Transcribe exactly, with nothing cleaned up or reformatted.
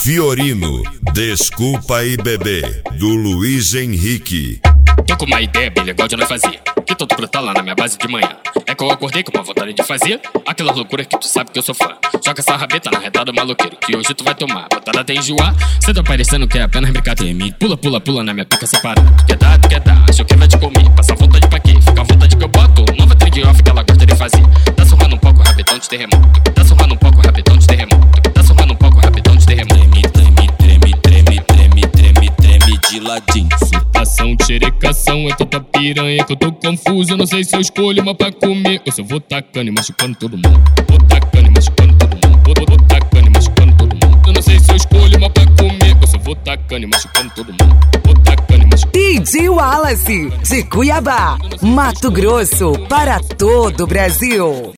Fiorino, Desculpa aí bebê, do Luiz Henrique. Tô com uma ideia bem legal de nós fazer, que tô brotar lá na minha base de manhã. É que eu acordei com uma vontade de fazer aquela loucura que tu sabe que eu sou fã. Joga essa rabeta na retada maloqueiro, que hoje tu vai tomar botada até enjoar. Cê tá parecendo que é apenas brincadeira. Pula, pula, pula na minha pica separada. Tu quer dar, tu quer dar, achou que vai te comer. Passa vontade pra quê? Fica à vontade que eu boto nova trend off que ela gosta de fazer. Tá surrando um pouco o rabetão de terremoto. Tá surrando um pouco o rabetão de terremoto. Tá surrando um pouco o rabetão de terremoto. Treme, treme, treme, treme, treme, treme de ladinho. Surtação, xerecação, é tanta piranha que eu tô confuso. Eu não sei se eu escolho uma pra comer ou se eu vou tacando e machucando todo mundo. Vou tacando e machucando todo mundo. Vou, vou, vou tacando e machucando todo mundo. Eu não sei se eu escolho uma pra comer ou se eu vou tacando e machucando todo mundo. Vou tacando e machucando. D J Wallace, de Cuiabá, Mato Grosso, para todo o Brasil.